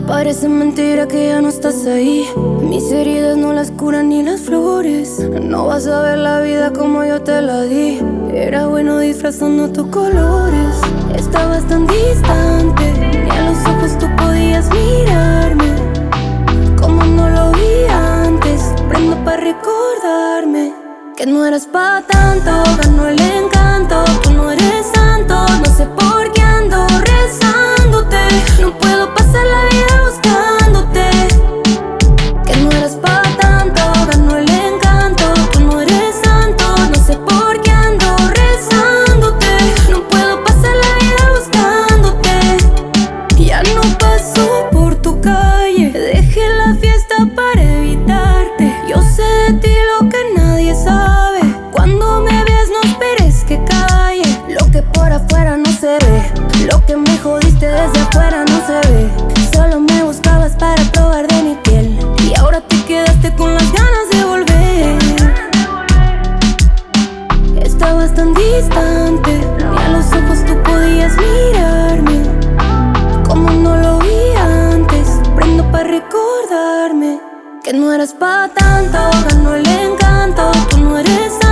Parece mentira que ya no estás ahí. Mis heridas no las curan ni las flores. No vas a ver la vida como yo te la di. Era bueno disfrazando tus colores. Estabas tan distante, ni a los ojos tú podías mirarme. Como no lo vi antes, prendo para recordarme que no eras pa' tanto, ganó el encanto. Tú no eres santo, no sé por qué ando rezándote. No puedo pasar la vida buscándote. Que no eras pa' tanto, ganó el encanto. Tú no eres santo, no sé por qué ando rezándote. No puedo pasar la vida buscándote. Ya no paso por tu calle, dejé la fiesta para evitarte. Yo sé de ti lo que nadie sabe. Cuando me veas no esperes que calle. Lo que por afuera no se ve, lo que me jodiste desde afuera no se ve. Solo me buscabas para probar de mi piel, y ahora te quedaste con las ganas de volver. Estabas tan distante, ni a los ojos tú podías mirarme. Como no lo vi antes, prendo para recordarme que no eras pa' tanto, ganó el encanto. Tú no eres